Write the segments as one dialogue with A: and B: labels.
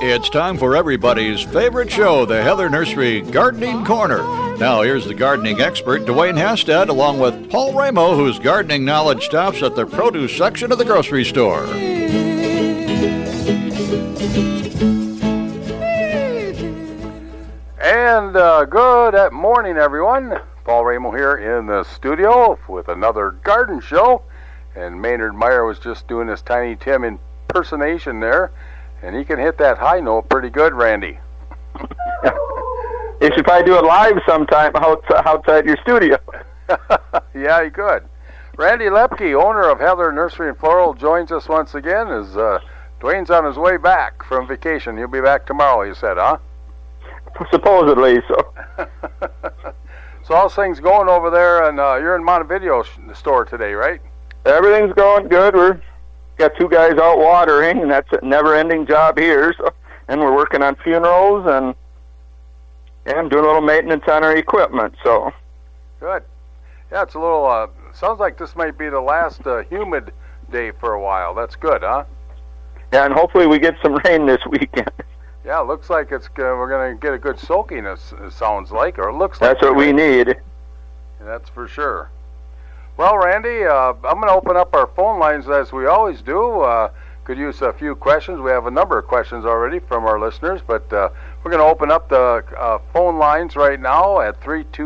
A: It's time for everybody's favorite show, the Heather Nursery Gardening Corner. Now here's the gardening expert, Dwayne Hastad, along with Paul Ramo, whose gardening knowledge stops at the produce section of the grocery store.
B: And good morning, everyone. Paul Ramo here in the studio with another garden show. And Maynard Meyer was just doing his Tiny Tim impersonation there. And he can hit that high note pretty good, Randy.
C: You should probably do it live sometime outside your studio.
B: Yeah, he could. Randy Lepke, owner of Heather Nursery and Floral, joins us once again as Dwayne's on his way back from vacation. He'll be back tomorrow, you said, huh?
C: Supposedly, so.
B: So how's things going over there? And you're in Montevideo store today, right?
C: Everything's going good. We're got two guys out watering, and that's a never-ending job here. So, and we're working on funerals, and I'm doing a little maintenance on our equipment. So
B: good. Yeah, it's a little. Sounds like this might be the last humid day for a while. That's good, huh?
C: Yeah, and hopefully we get some rain this weekend.
B: Yeah, it looks like we're going to get a good soaking. It sounds like, or it looks like.
C: That's what we need.
B: That's for sure. Well, Randy, I'm going to open up our phone lines as we always do. Could use a few questions. We have a number of questions already from our listeners, but we're going to open up the phone lines right now at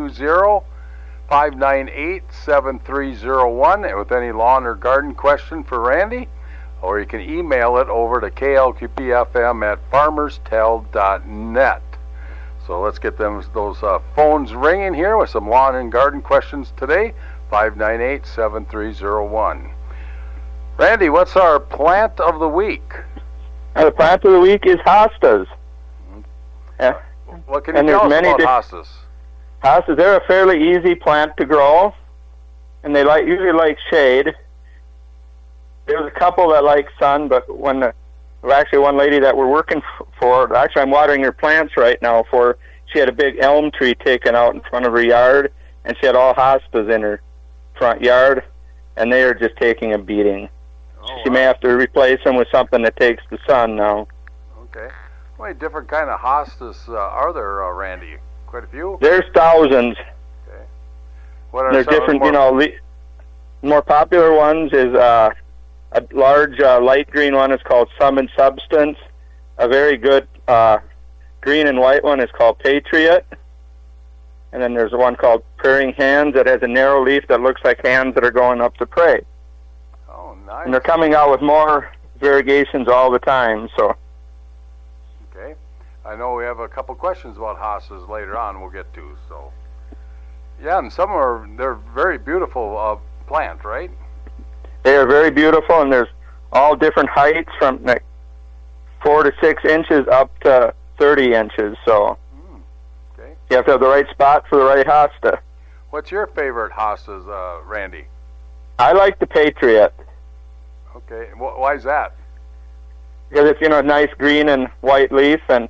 B: 320-598-7301 with any lawn or garden question for Randy, or you can email it over to klqpfm@farmerstell.net. So let's get those phones ringing here with some lawn and garden questions today. 598-7301. Randy, what's our plant of the week?
C: The plant of the week is hostas.
B: What can you tell us about hostas?
C: Hostas, they're a fairly easy plant to grow, and they usually like shade. There's a couple that like sun, but actually one lady that we're working for, actually I'm watering her plants right now she had a big elm tree taken out in front of her yard, and she had all hostas in her front yard, and they are just taking a beating. She may have to replace them with something that takes the sun now.
B: Okay. How many different kind of hostas are there, Randy? Quite a few?
C: There's thousands.
B: Okay. What are
C: there's different, more popular ones is a large light green one is called Sum and Substance. A very good green and white one is called Patriot. And then there's one called Praying Hands that has a narrow leaf that looks like hands that are going up to pray.
B: Oh, nice.
C: And they're coming out with more variegations all the time, so.
B: Okay. I know we have a couple questions about hostas later on we'll get to, so. Yeah, and they're very beautiful plant, right?
C: They are very beautiful, and there's all different heights from 4 to 6 inches up to 30 inches, so. You have to have the right spot for the right hosta.
B: What's your favorite hostas, Randy?
C: I like the Patriot.
B: Okay. Why is that?
C: Because it's, a nice green and white leaf, and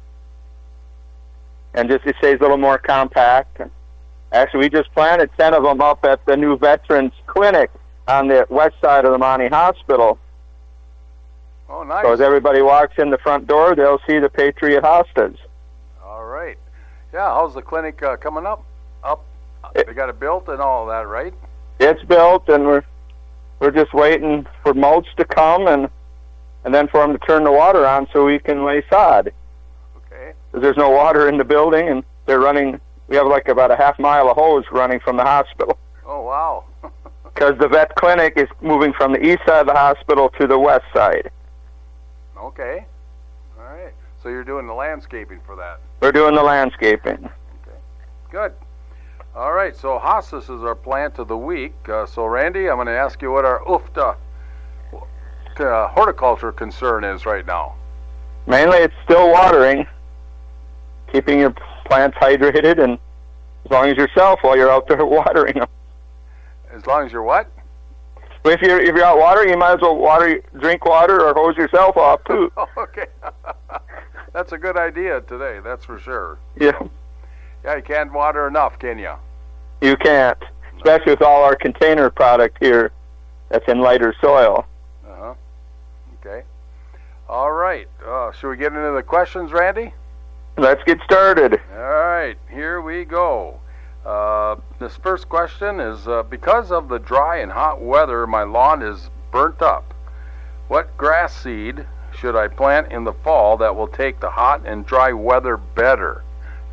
C: just it stays a little more compact. Actually, we just planted 10 of them up at the new Veterans Clinic on the west side of the Monte Hospital.
B: Oh, nice.
C: So as everybody walks in the front door, they'll see the Patriot hostas.
B: All right. Yeah, how's the clinic coming up? They got it built and all that, right? It's
C: built, and we're just waiting for mulch to come and then for them to turn the water on so we can lay sod.
B: Okay.
C: Because there's no water in the building, and we have about a half mile of hose running from the hospital.
B: Oh, wow.
C: Because the vet clinic is moving from the east side of the hospital to the west side.
B: Okay. All right. So you're doing the landscaping for that?
C: We're doing the landscaping.
B: Okay. Good. All right. So hostas is our plant of the week. So Randy, I'm going to ask you what our UFTA horticulture concern is right now.
C: Mainly it's still watering, keeping your plants hydrated, and as long as yourself while you're out there watering them.
B: As long as you're what?
C: If you're out watering, you might as well drink water or hose yourself off too.
B: Oh, okay. That's a good idea today, that's for sure.
C: Yeah.
B: Yeah, you can't water enough, can you?
C: You can't, especially with all our container product here that's in lighter soil.
B: Okay. All right. Should we get into the questions, Randy?
C: Let's get started.
B: All right, here we go. This first question is, because of the dry and hot weather, my lawn is burnt up. What grass seed should I plant in the fall that will take the hot and dry weather better?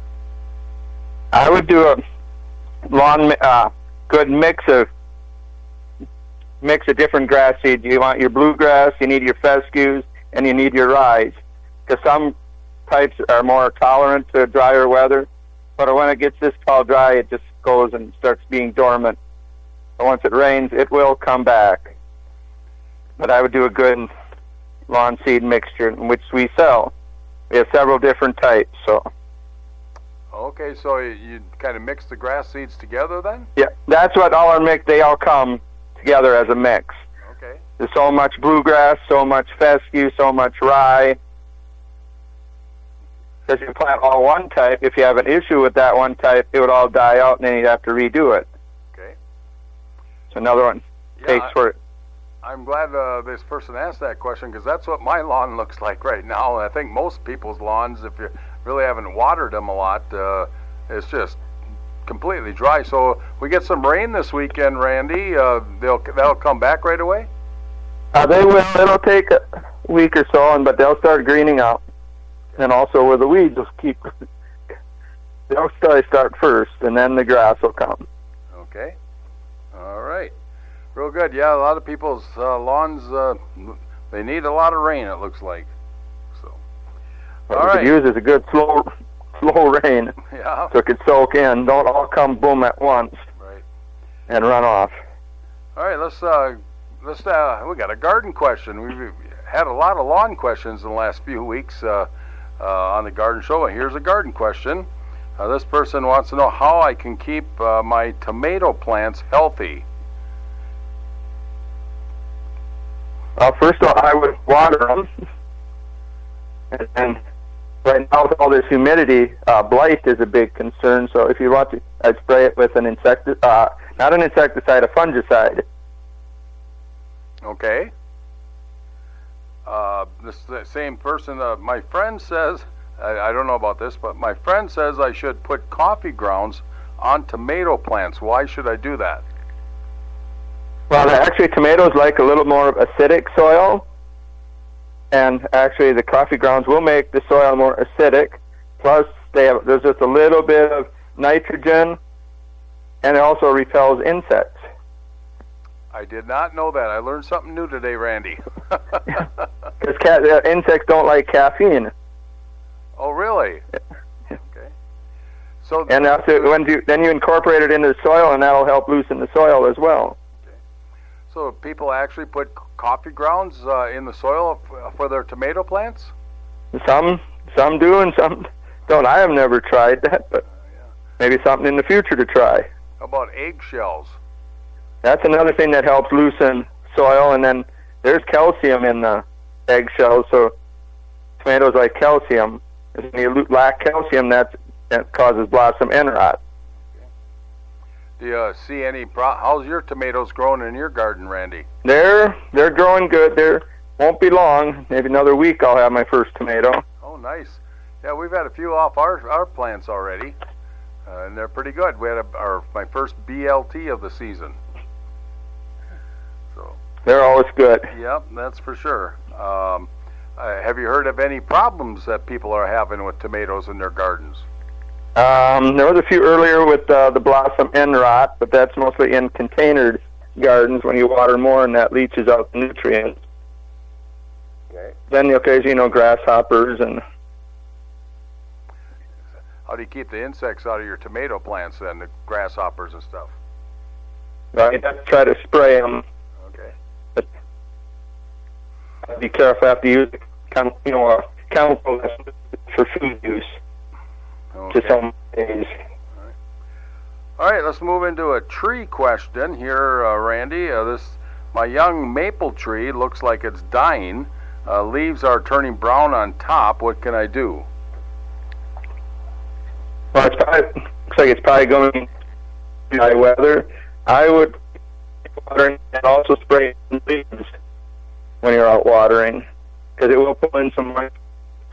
C: I would do a good mix of different grass seeds. You want your bluegrass, you need your fescues, and you need your rye. Because some types are more tolerant to drier weather, but when it gets this tall dry, it just goes and starts being dormant. But once it rains, it will come back. But I would do a good lawn seed mixture, which we sell. We have several different types. So.
B: Okay, so you kind of mix the grass seeds together then?
C: Yeah, that's what all our mix. They all come together as a mix.
B: Okay.
C: There's so much bluegrass, so much fescue, so much rye. Because you plant all one type, if you have an issue with that one type, it would all die out, and then you'd have to redo it.
B: Okay.
C: So another one takes for it.
B: I'm glad this person asked that question, because that's what my lawn looks like right now. And I think most people's lawns, if you really haven't watered them a lot, it's just completely dry. So we get some rain this weekend, Randy. That'll come back right away?
C: They will. It'll take a week or so, but they'll start greening out. And also with the weeds, they'll start first, and then the grass will come.
B: Okay. All right. Real good. Yeah, a lot of people's lawns, they need a lot of rain, it looks like. So.
C: What we could use is a good slow rain.
B: Yeah.
C: So it could soak in. Don't all come boom at once.
B: Right.
C: And run off.
B: All right, we got a garden question. We've had a lot of lawn questions in the last few weeks on the garden show. Here's a garden question. This person wants to know how I can keep my tomato plants healthy.
C: First of all, I would water them. And right now with all this humidity, blight is a big concern. So if you want to, I'd spray it with an not an insecticide, a fungicide.
B: Okay. The same person, my friend says, I don't know about this, but my friend says I should put coffee grounds on tomato plants. Why should I do that?
C: Well, actually, tomatoes like a little more acidic soil, and actually the coffee grounds will make the soil more acidic. Plus, there's just a little bit of nitrogen, and it also repels insects.
B: I did not know that. I learned something new today, Randy.
C: Because insects don't like caffeine.
B: Oh, really? Okay. So
C: and then you incorporate it into the soil, and that'll help loosen the soil as well.
B: Okay. So people actually put coffee grounds in the soil for their tomato plants?
C: Some do, and some don't. I have never tried that, but maybe something in the future to try.
B: How about eggshells?
C: That's another thing that helps loosen soil, and then there's calcium in the eggshells, so tomatoes like calcium. If you lack calcium, that causes blossom end rot.
B: Okay. Do you see any how's your tomatoes growing in your garden, Randy?
C: They're growing good. There won't be long. Maybe another week I'll have my first tomato.
B: Oh, nice. Yeah, we've had a few off our plants already, and they're pretty good. We had my first BLT of the season. So
C: they're always good.
B: Yep, that's for sure. Have you heard of any problems that people are having with tomatoes in their gardens?
C: There was a few earlier with the blossom end rot, but that's mostly in container gardens when you water more, and that leaches out the nutrients.
B: Okay.
C: Then the occasional grasshoppers and.
B: How do you keep the insects out of your tomato plants then, the grasshoppers and stuff?
C: Well, you have to try to spray them.
B: Okay.
C: But be careful after you use a chemical for food use.
B: Okay.
C: To some days.
B: All right, let's move into a tree question here, Randy. My young maple tree looks like it's dying. Leaves are turning brown on top. What can I do?
C: Well, looks like it's probably going dry weather. I would water and also spray leaves when you're out watering, because it will pull in some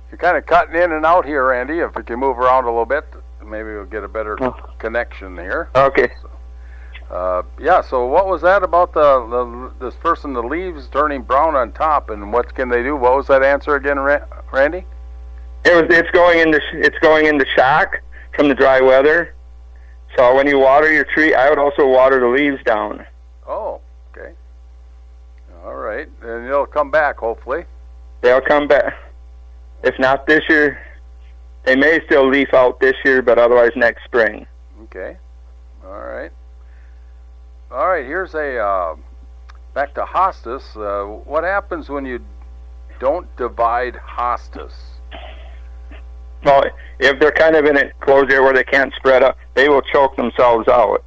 B: You're kind of cutting in and out here, Randy. If we can move around a little bit, maybe we'll get a better connection here.
C: Okay.
B: Yeah, so what was that about this person, the leaves turning brown on top, and what can they do? What was that answer again, Randy?
C: It's going into shock from the dry weather. So when you water your tree, I would also water the leaves down.
B: Oh, okay. All right, and they'll come back, hopefully.
C: They'll come back. If not this year, they may still leaf out this year, but otherwise next spring.
B: Okay. All right. All right, here's back to hostas. What happens when you don't divide hostas?
C: Well, if they're kind of in a closed area where they can't spread up, they will choke themselves out.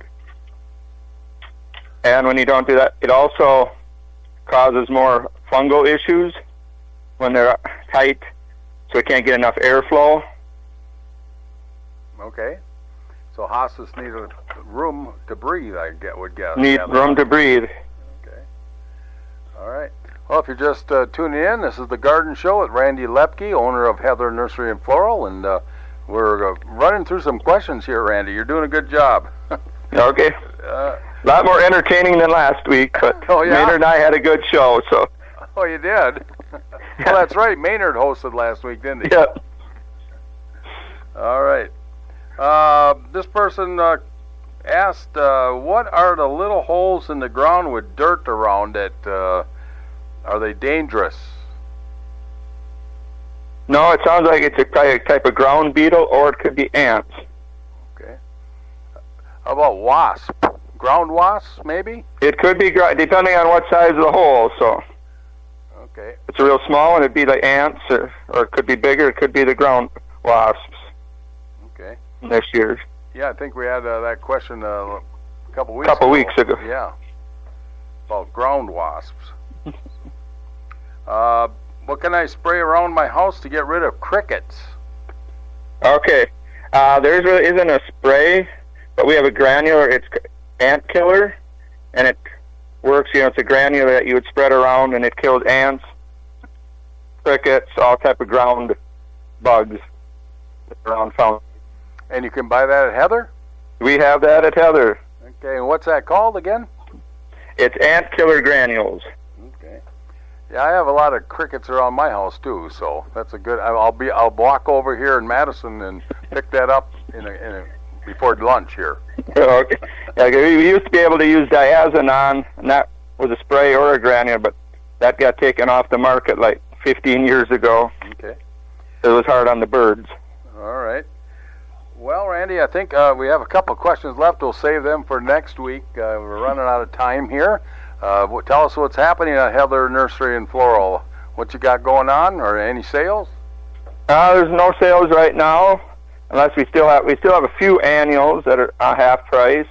C: And when you don't do that, it also causes more fungal issues when they're tight, so it can't get enough airflow.
B: Okay. So hostas need a room to breathe, would guess.
C: Need room to breathe.
B: Okay. All right. Well, if you're just tuning in, this is the Garden Show with Randy Lepke, owner of Heather Nursery and Floral, and we're running through some questions here, Randy. You're doing a good job.
C: Okay. A lot more entertaining than last week, but
B: oh, yeah?
C: Maynard and I had a good show. So.
B: Oh, you did? Well, that's right. Maynard hosted last week, didn't he?
C: Yep.
B: All right. This person asked, what are the little holes in the ground with dirt around it? Are they dangerous?
C: No, it sounds like it's a type of ground beetle, or it could be ants.
B: Okay. How about wasp? Ground wasps, maybe?
C: It could be, depending on what size of the hole. So.
B: Okay.
C: If it's a real small one, it'd be the ants, or it could be bigger. It could be the ground wasps.
B: Okay.
C: Next year.
B: Yeah, I think we had that question a couple weeks
C: ago.
B: Yeah. About ground wasps. What can I spray around my house to get rid of crickets?
C: Okay. There really isn't a spray, but we have a granular. It's ant killer, and it works. It's a granular that you would spread around, and it kills ants, crickets, all type of ground bugs around found.
B: And you can buy that at Heather?
C: We have that at Heather.
B: Okay, and what's that called again?
C: It's ant killer granules.
B: Okay. Yeah, I have a lot of crickets around my house too, so that's a good. I'll walk over here in Madison and pick that up before lunch here.
C: Okay. Yeah, we used to be able to use diazinon, and that was a spray or a granule, but that got taken off the market like 15 years ago.
B: Okay.
C: It was hard on the birds.
B: All right. Well, Randy, I think we have a couple of questions left. We'll save them for next week. We're running out of time here. Tell us what's happening at Heather Nursery and Floral. What you got going on, or any sales?
C: There's no sales right now, unless we still have a few annuals that are half price.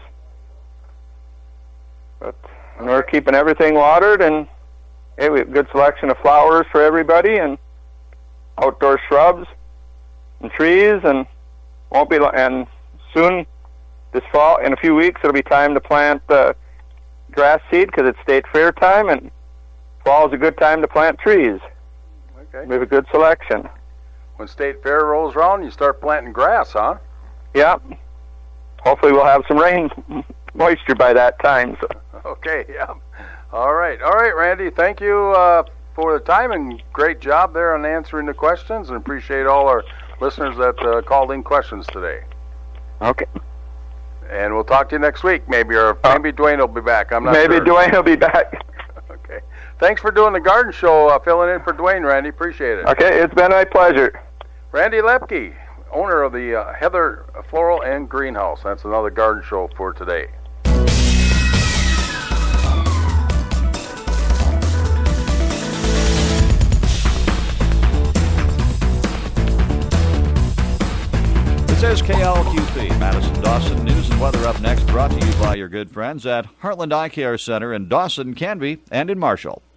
C: But we're keeping everything watered, and we have a good selection of flowers for everybody, and outdoor shrubs and trees, and and soon this fall, in a few weeks, it'll be time to plant grass seed because it's state fair time, and fall is a good time to plant trees.
B: Okay.
C: We have a good selection.
B: When state fair rolls around, you start planting grass, huh?
C: Yeah. Hopefully we'll have some rain moisture by that time. So.
B: Okay, yeah. All right, Randy. Thank you for the time, and great job there on answering the questions, and appreciate all our listeners that called in questions today.
C: Okay.
B: And we'll talk to you next week, maybe Dwayne will be back. I'm not sure.
C: Maybe Dwayne will be back.
B: Okay. Thanks for doing the garden show, filling in for Dwayne, Randy. Appreciate it.
C: Okay, it's been my pleasure. Randy
B: Lepke, owner of the Heather Floral and Greenhouse. That's another garden show for today.
A: This is KLQP, Madison Dawson News and Weather up next, brought to you by your good friends at Heartland Eye Care Center in Dawson, Canby, and in Marshall.